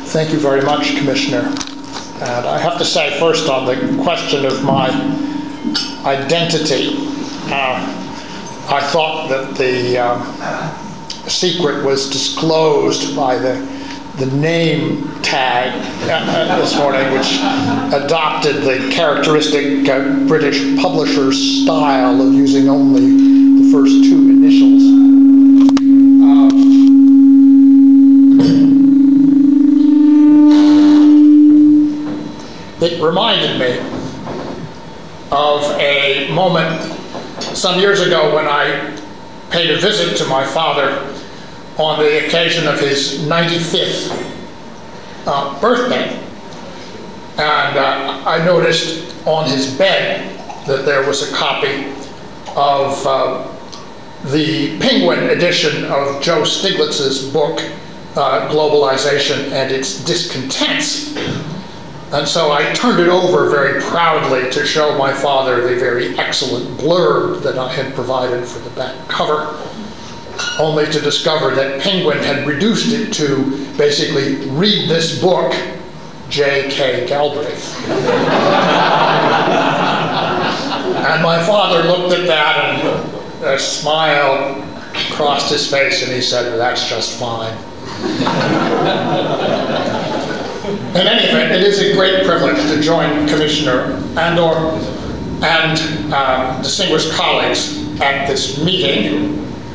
Thank you very much, Commissioner. And I have to say first on the question of my identity, I thought that the secret was disclosed by the name tag this morning, which adopted the characteristic British publisher's style of using only the first two initials. It reminded me of a moment some years ago when I paid a visit to my father on the occasion of his 95th birthday. And I noticed on his bed that there was a copy of the Penguin edition of Joe Stiglitz's book, Globalization and Its Discontents. And so I turned it over very proudly to show my father the very excellent blurb that I had provided for the back cover, only to discover that Penguin had reduced it to basically, read this book, J.K. Galbraith. And my father looked at that and a smile crossed his face and he said, "That's just fine." In any event, it is a great privilege to join Commissioner Andor and distinguished colleagues at this meeting.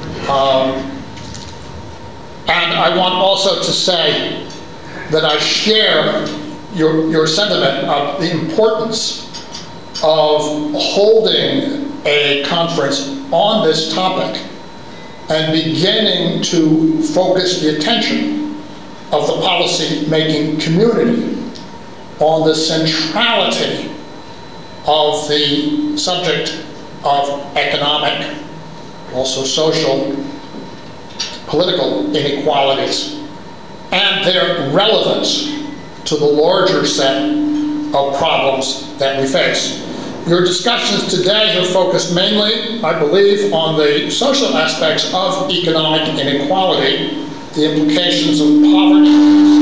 And I want also to say that I share your sentiment of the importance of holding a conference on this topic and beginning to focus the attention of the policy-making community on the centrality of the subject of economic, also social, political inequalities, and their relevance to the larger set of problems that we face. Your discussions today have focused mainly, I believe, on the social aspects of economic inequality, the implications of poverty,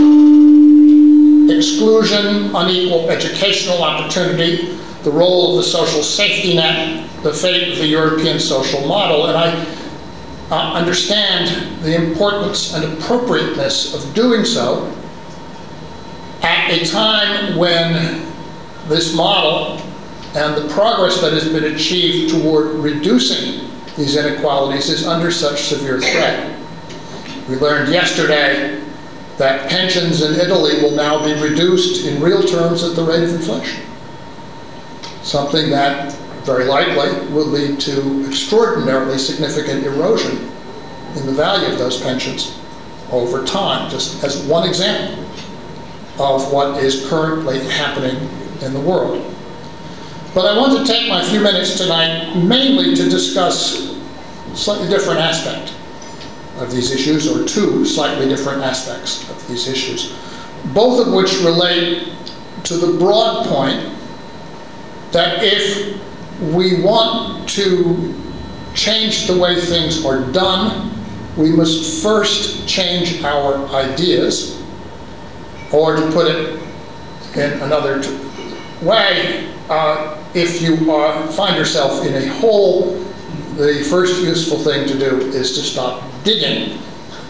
exclusion, unequal educational opportunity, the role of the social safety net, the fate of the European social model. And I understand the importance and appropriateness of doing so at a time when this model and the progress that has been achieved toward reducing these inequalities is under such severe threat. We learned yesterday that pensions in Italy will now be reduced in real terms at the rate of inflation, something that very likely will lead to extraordinarily significant erosion in the value of those pensions over time, just as one example of what is currently happening in the world. But I want to take my few minutes tonight mainly to discuss a slightly different aspect of these issues, or two slightly different aspects of these issues, both of which relate to the broad point that if we want to change the way things are done, we must first change our ideas, or to put it in another way, if you find yourself in a hole, the first useful thing to do is to stop digging.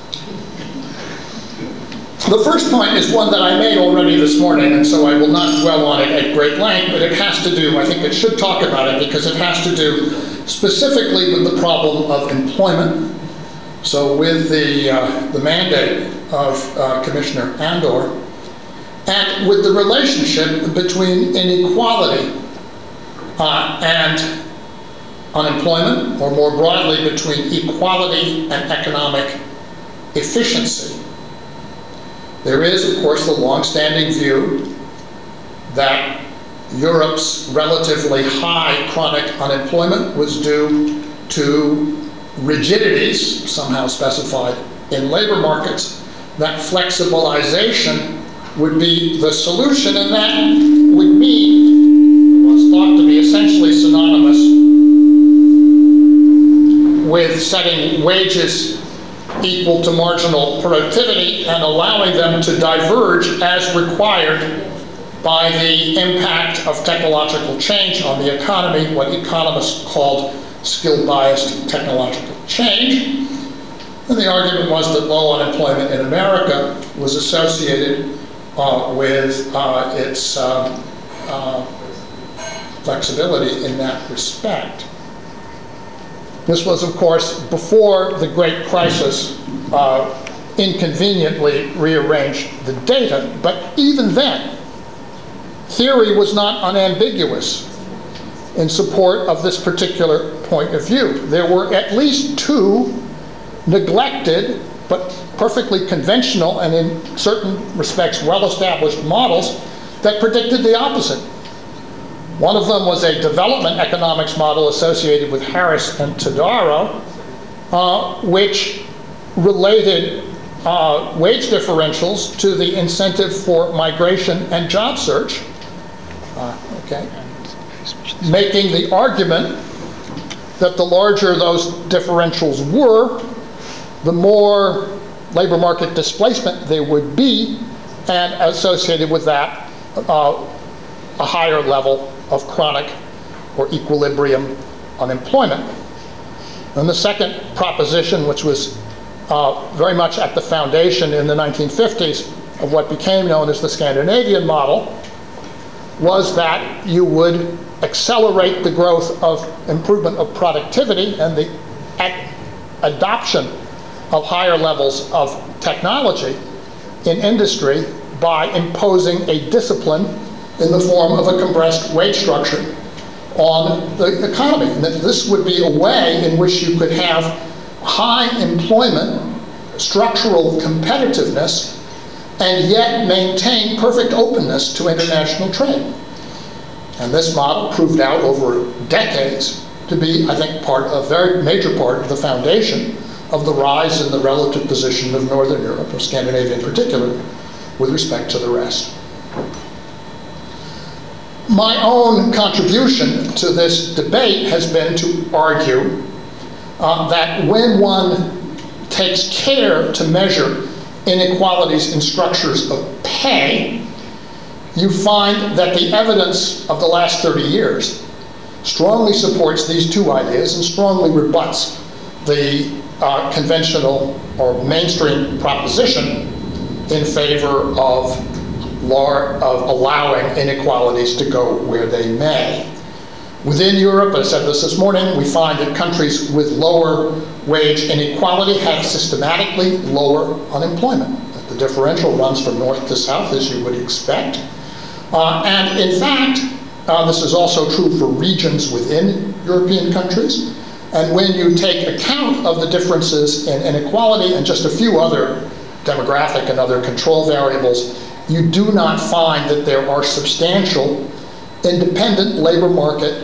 The first point is one that I made already this morning, and so I will not dwell on it at great length, but it has to do, I think it should talk about it, because it has to do specifically with the problem of employment. So with the mandate of Commissioner Andor, and with the relationship between inequality and unemployment, or more broadly between equality and economic efficiency. There is, of course, the long-standing view that Europe's relatively high chronic unemployment was due to rigidities, somehow specified in labor markets, that flexibilization would be the solution, and that would mean, what's thought to be essentially synonymous with setting wages equal to marginal productivity and allowing them to diverge as required by the impact of technological change on the economy, what economists called skill-biased technological change. And the argument was that low unemployment in America was associated with its flexibility in that respect. This was, of course, before the Great Crisis inconveniently rearranged the data, but even then, theory was not unambiguous in support of this particular point of view. There were at least two neglected but perfectly conventional and in certain respects well-established models that predicted the opposite. One of them was a development economics model associated with Harris and Todaro, which related wage differentials to the incentive for migration and job search, making the argument that the larger those differentials were, the more labor market displacement there would be, and associated with that, a higher level of chronic or equilibrium unemployment. And the second proposition, which was very much at the foundation in the 1950s of what became known as the Scandinavian model, was that you would accelerate the growth of improvement of productivity and the adoption of higher levels of technology in industry by imposing a discipline in the form of a compressed wage structure on the economy. And that this would be a way in which you could have high employment, structural competitiveness, and yet maintain perfect openness to international trade. And this model proved out over decades to be, I think, a very major part of the foundation of the rise in the relative position of Northern Europe, or Scandinavia in particular, with respect to the rest. My own contribution to this debate has been to argue that when one takes care to measure inequalities in structures of pay, you find that the evidence of the last 30 years strongly supports these two ideas and strongly rebuts the conventional or mainstream proposition in favor of allowing inequalities to go where they may. Within Europe, I said this morning, we find that countries with lower wage inequality have systematically lower unemployment. The differential runs from north to south, as you would expect. And in fact, this is also true for regions within European countries. And when you take account of the differences in inequality and just a few other demographic and other control variables, you do not find that there are substantial independent labor market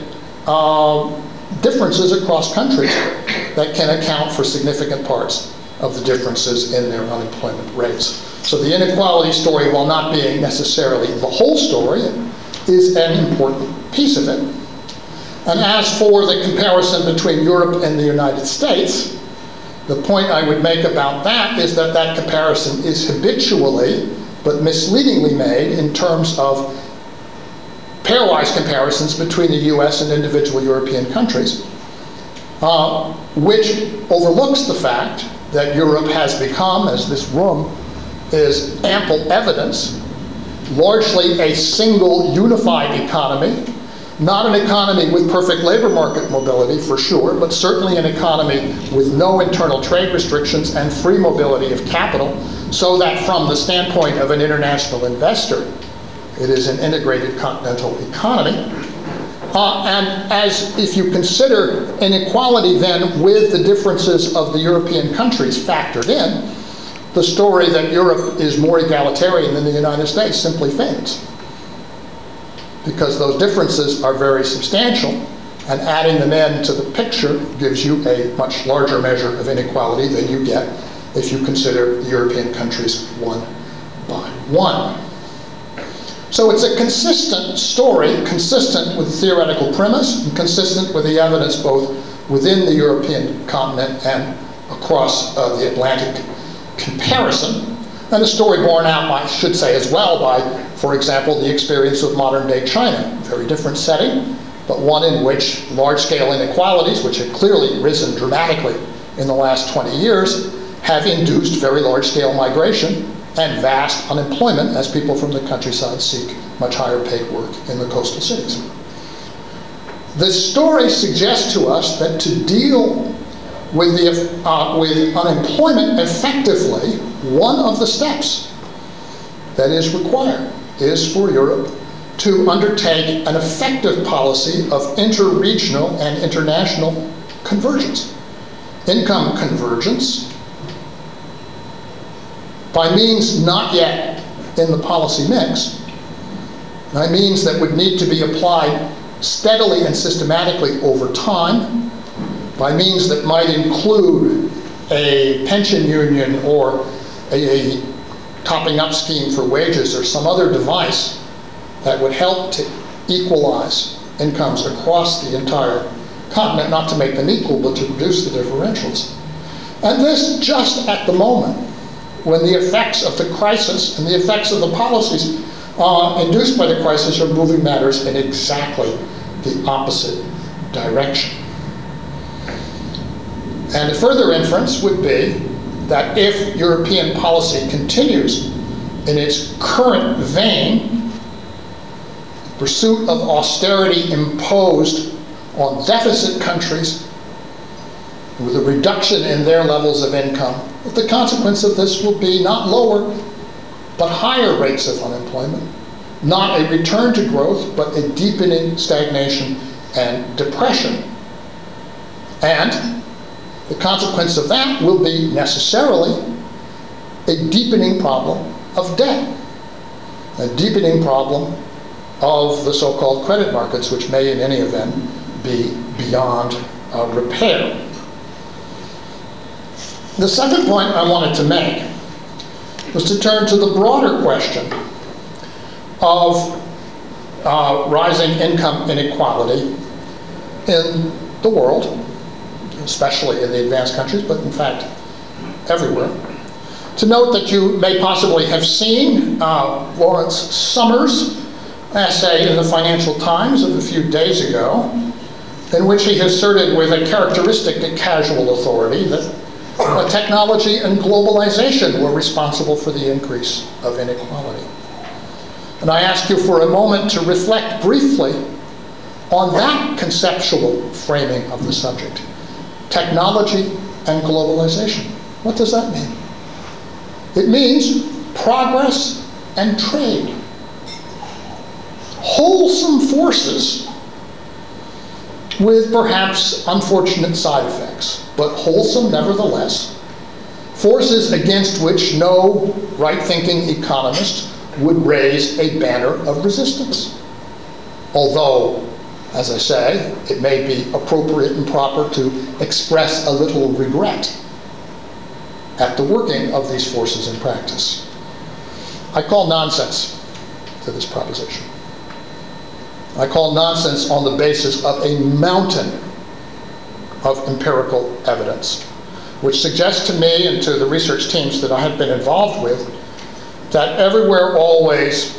differences across countries that can account for significant parts of the differences in their unemployment rates. So the inequality story, while not being necessarily the whole story, is an important piece of it. And as for the comparison between Europe and the United States, the point I would make about that is that that comparison is habitually but misleadingly made in terms of pairwise comparisons between the US and individual European countries, which overlooks the fact that Europe has become, as this room is ample evidence, largely a single unified economy, not an economy with perfect labor market mobility for sure, but certainly an economy with no internal trade restrictions and free mobility of capital, so that from the standpoint of an international investor, it is an integrated continental economy. And as if you consider inequality then with the differences of the European countries factored in, the story that Europe is more egalitarian than the United States simply fails, because those differences are very substantial, and adding them into the picture gives you a much larger measure of inequality than you get if you consider the European countries one by one. So it's a consistent story, consistent with the theoretical premise, and consistent with the evidence both within the European continent and across the Atlantic comparison, and a story borne out, I should say, as well by, for example, the experience of modern-day China. Very different setting, but one in which large-scale inequalities, which have clearly risen dramatically in the last 20 years, have induced very large-scale migration and vast unemployment as people from the countryside seek much higher paid work in the coastal cities. This story suggests to us that to deal with unemployment effectively, one of the steps that is required is for Europe to undertake an effective policy of interregional and international convergence. Income convergence, by means not yet in the policy mix, by means that would need to be applied steadily and systematically over time, by means that might include a pension union or a topping up scheme for wages or some other device that would help to equalize incomes across the entire continent, not to make them equal, but to reduce the differentials. And this just at the moment when the effects of the crisis and the effects of the policies induced by the crisis are moving matters in exactly the opposite direction. And a further inference would be that if European policy continues in its current vein, pursuit of austerity imposed on deficit countries with a reduction in their levels of income, the consequence of this will be not lower, but higher rates of unemployment, not a return to growth, but a deepening stagnation and depression. And the consequence of that will be necessarily a deepening problem of debt, a deepening problem of the so-called credit markets, which may in any event be beyond repair. The second point I wanted to make was to turn to the broader question of rising income inequality in the world, especially in the advanced countries, but in fact everywhere. To note that you may possibly have seen Lawrence Summers' essay in the Financial Times of a few days ago, in which he asserted with a characteristic and casual authority that technology and globalization were responsible for the increase of inequality. And I ask you for a moment to reflect briefly on that conceptual framing of the subject. Technology and globalization. What does that mean? It means progress and trade. Wholesome forces with perhaps unfortunate side effects, but wholesome nevertheless. Forces against which no right-thinking economist would raise a banner of resistance. Although, as I say, it may be appropriate and proper to express a little regret at the working of these forces in practice. I call nonsense to this proposition. I call nonsense on the basis of a mountain of empirical evidence, which suggests to me and to the research teams that I have been involved with that everywhere, always,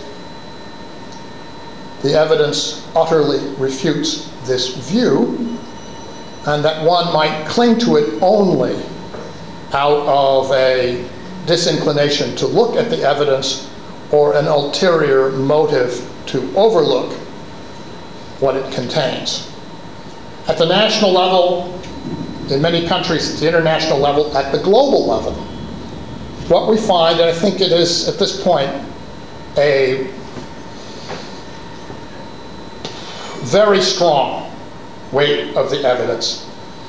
the evidence utterly refutes this view, and that one might cling to it only out of a disinclination to look at the evidence or an ulterior motive to overlook what it contains. At the national level, in many countries, at the international level, at the global level, what we find, and I think it is at this point a very strong weight of the evidence,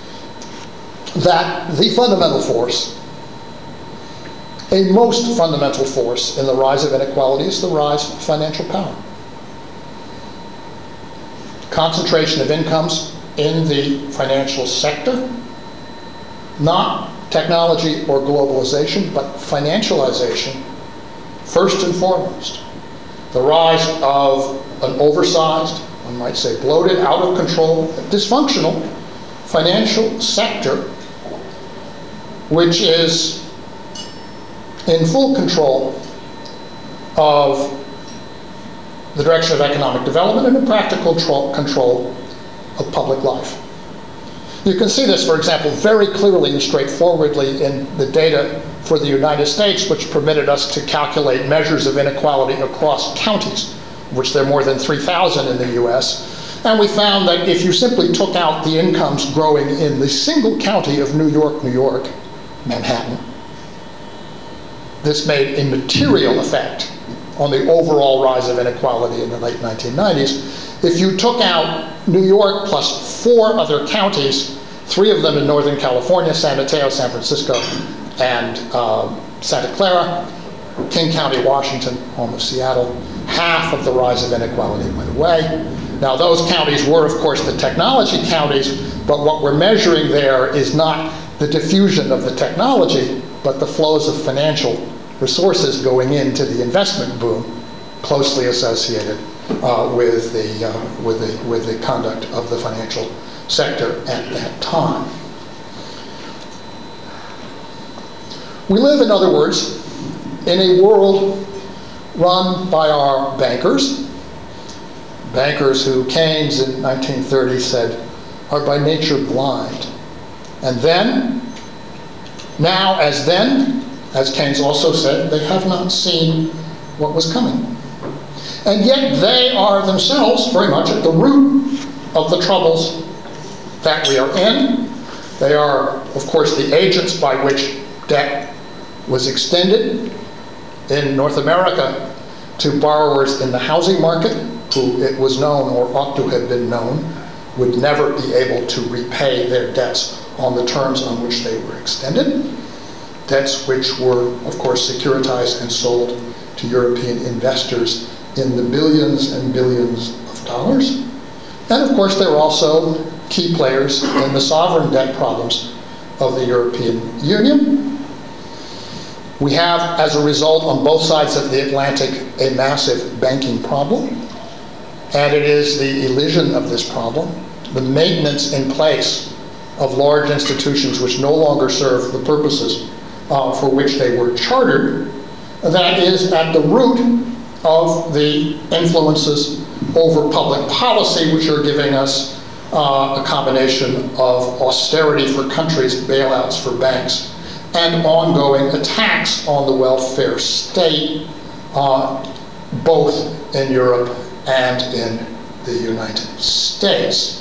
that the fundamental force, a most fundamental force in the rise of inequality is the rise of financial power. Concentration of incomes in the financial sector, not technology or globalization, but financialization, first and foremost. The rise of an oversized, one might say bloated, out of control, dysfunctional financial sector which is in full control of the direction of economic development and in practical control of public life. You can see this, for example, very clearly and straightforwardly in the data for the United States, which permitted us to calculate measures of inequality across counties, which there are more than 3,000 in the US. And we found that if you simply took out the incomes growing in the single county of New York, Manhattan, this made a material effect on the overall rise of inequality in the late 1990s. If you took out New York plus 4 other counties, 3 of them in Northern California, San Mateo, San Francisco, and Santa Clara, King County, Washington, home of Seattle, half of the rise of inequality went away. Now those counties were, of course, the technology counties, but what we're measuring there is not the diffusion of the technology, but the flows of financial resources going into the investment boom, closely associated with the conduct of the financial sector at that time. We live, in other words, in a world run by our bankers who Keynes in 1930 said are by nature blind. And then, now as then, as Keynes also said, they have not seen what was coming. And yet they are themselves very much at the root of the troubles that we are in. They are, of course, the agents by which debt was extended in North America to borrowers in the housing market, who it was known, or ought to have been known, would never be able to repay their debts on the terms on which they were extended. Debts which were, of course, securitized and sold to European investors in the billions and billions of dollars. And of course, there were also key players in the sovereign debt problems of the European Union. We have, as a result, on both sides of the Atlantic, a massive banking problem. And it is the elision of this problem, the maintenance in place of large institutions which no longer serve the purposes for which they were chartered, that is at the root of the influences over public policy, which are giving us a combination of austerity for countries, bailouts for banks, and ongoing attacks on the welfare state, both in Europe and in the United States.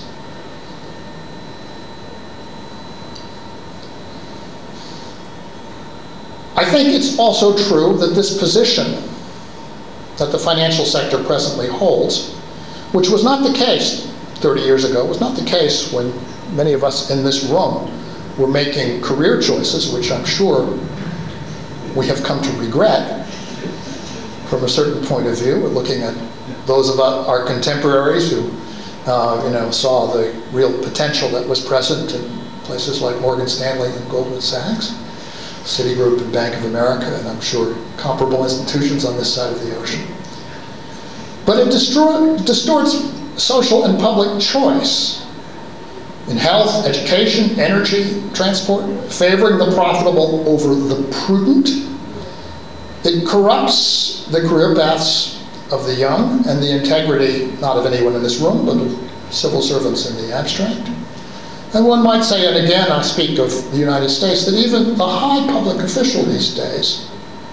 I think it's also true that this position that the financial sector presently holds, which was not the case 30 years ago, was not the case when many of us in this room were making career choices, which I'm sure we have come to regret from a certain point of view. We're looking at those of our contemporaries who saw the real potential that was present in places like Morgan Stanley and Goldman Sachs, Citigroup and Bank of America, and I'm sure comparable institutions on this side of the ocean. But it distorts social and public choice in health, education, energy, transport, favoring the profitable over the prudent. It corrupts the career paths of the young and the integrity, not of anyone in this room, but of civil servants in the abstract. And one might say, and again I speak of the United States, that even the high public official these days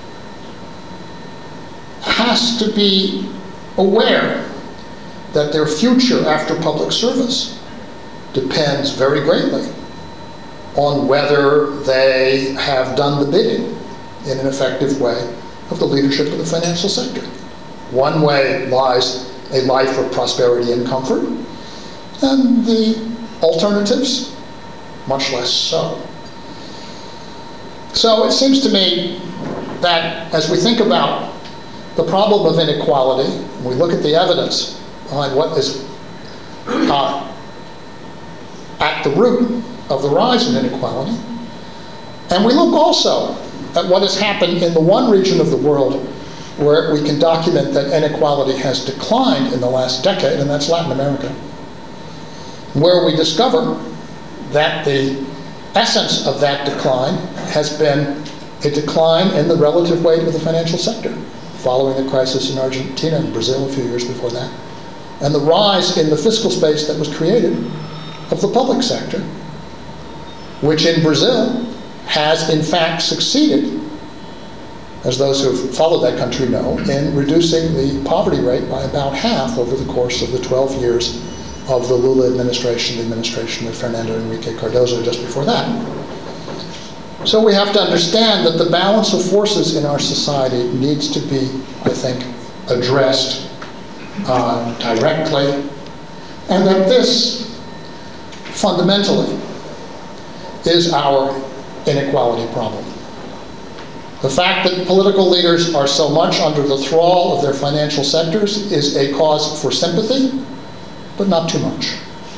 has to be aware that their future after public service depends very greatly on whether they have done the bidding in an effective way of the leadership of the financial sector. One way lies a life of prosperity and comfort, and the alternatives, much less so. So it seems to me that as we think about the problem of inequality, we look at the evidence behind what is at the root of the rise in inequality, and we look also at what has happened in the one region of the world where we can document that inequality has declined in the last decade, and that's Latin America, where we discover that the essence of that decline has been a decline in the relative weight of the financial sector, following the crisis in Argentina and Brazil a few years before that, and the rise in the fiscal space that was created of the public sector, which in Brazil has in fact succeeded, as those who have followed that country know, in reducing the poverty rate by about half over the course of the 12 years of the Lula administration, the administration of Fernando Henrique Cardoso just before that. So we have to understand that the balance of forces in our society needs to be, I think, addressed directly, and that this fundamentally is our inequality problem. The fact that political leaders are so much under the thrall of their financial sectors is a cause for sympathy, but not too much.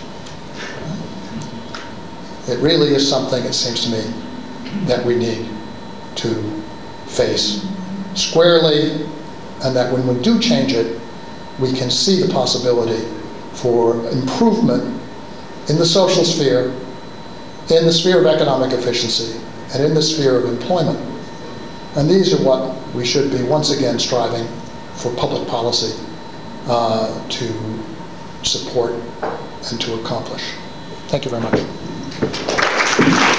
It really is something, it seems to me, that we need to face squarely, and that when we do change it, we can see the possibility for improvement in the social sphere, in the sphere of economic efficiency, and in the sphere of employment. And these are what we should be once again striving for public policy to support and to accomplish. Thank you very much.